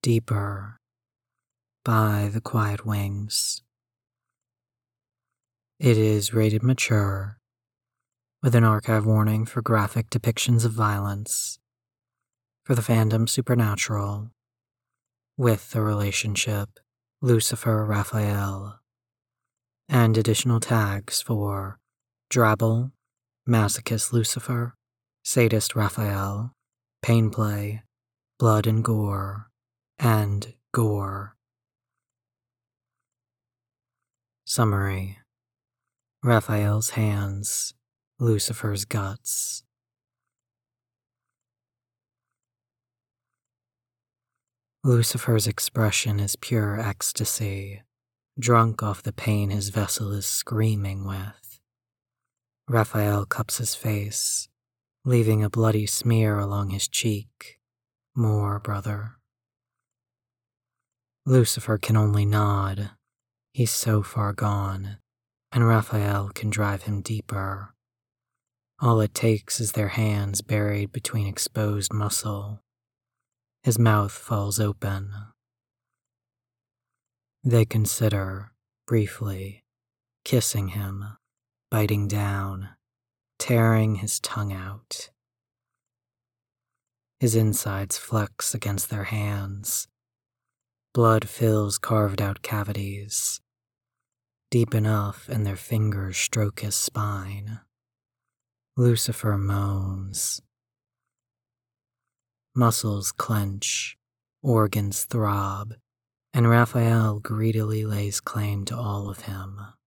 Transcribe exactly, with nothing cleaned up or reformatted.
deeper by the quiet wings. It is rated mature, with an archive warning for graphic depictions of violence, for the fandom Supernatural, with the relationship Lucifer Raphael, and additional tags for Drabble, Masochist Lucifer, Sadist Raphael, Pain Play, Blood and Gore, and Gore. Summary: Raphael's hands, Lucifer's guts. Lucifer's expression is pure ecstasy, drunk off the pain his vessel is screaming with. Raphael cups his face, leaving a bloody smear along his cheek. More, brother. Lucifer can only nod. He's so far gone, and Raphael can drive him deeper. All it takes is their hands buried between exposed muscle. His mouth falls open. They consider, briefly, kissing him, biting down, tearing his tongue out. His insides flex against their hands. Blood fills carved out cavities. Deep enough, and their fingers stroke his spine. Lucifer moans. Muscles clench, organs throb, and Raphael greedily lays claim to all of him.